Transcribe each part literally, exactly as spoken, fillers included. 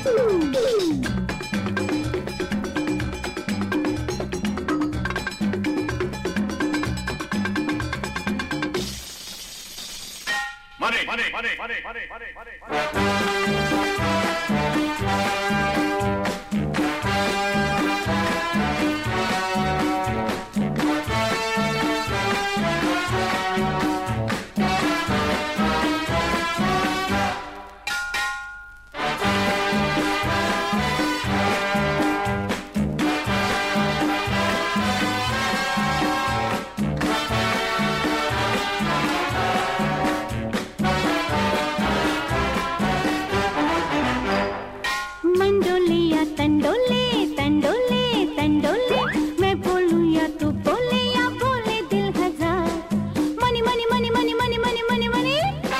Money, money, money, money, money, money, money, money. तंडोले तंडोले तंडोले मैं बोलूं या तू बोले या बोले दिल हजार। Money money money money money money money money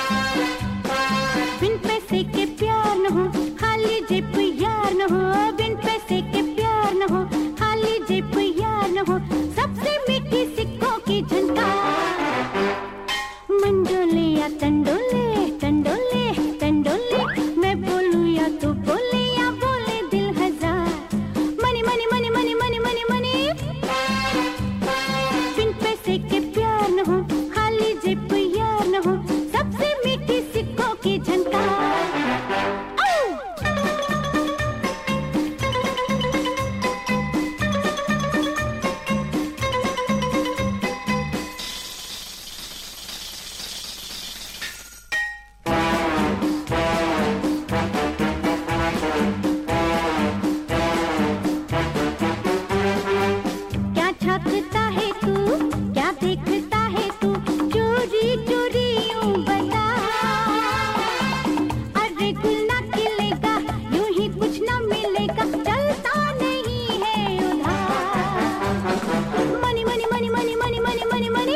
बिन पैसे के प्यार न हो खाली जेब यार न हो, बिन पैसे के प्यार न हो खाली जेब यार न हो, सबसे मीठी सिक्कों की झनकार। मंडोले या तंडोले तंडोले तंडोले मैं बोलूं या तू बोले या बोले दिल हजार। Money money money money money money money बिन पैसे के प्यार न हो खाली जेब यार न हो, सबसे मीठी सिक्कों की झनकार। झांकता है तू, क्या देखता है तू, चोरी चोरी यूं बता। अरे गुल ना खिलेगा यूं ही कुछ ना मिलेगा, चलता नहीं है उधार। Money money money money money money money money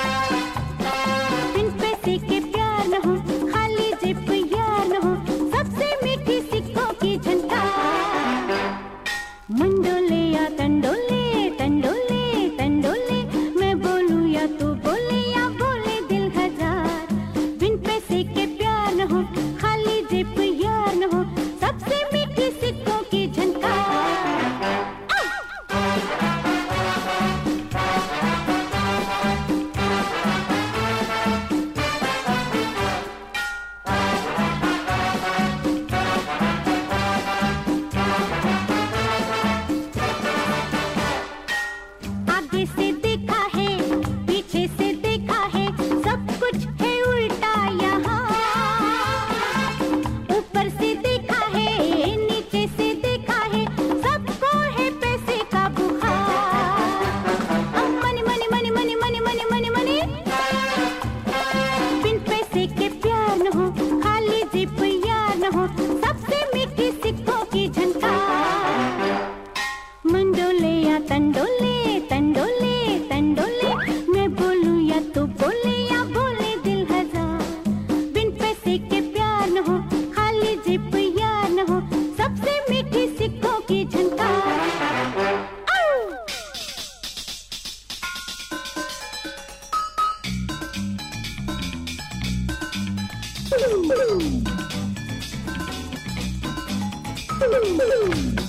बिन पैसे के प्यार न हो खाली जेब यार न हो, सबसे मीठी सिक्कों की झनकार। मंडोले या तंडोले तंडोले तंडोले मैं बोलूं या तू बोले या बोले दिल हजार। बिन पैसे के प्यार न हो खाली जेब यार न हो, सबसे मीठी सिक्कों की झनकार। आगे से देखा है पीछे से देखा है, सब कुछ है उल्टा यहाँ। ऊपर से देखा है नीचे से देखा है, सबको है पैसे का बुखार। अब money money money money money money money money बिन पैसे के प्यार न हो खाली जेब यार न हो, सबसे मीठी सिक्कों की झनकार। मंडोले या तंडोले तंडोले तंडोले मैं बोलूं या तू बोले या बोले दिल हजार। बिन पैसे के प्यार न हो खाली जेब यार न हो, सबसे मीठी सिक्कों की झनकार। Boom, boom.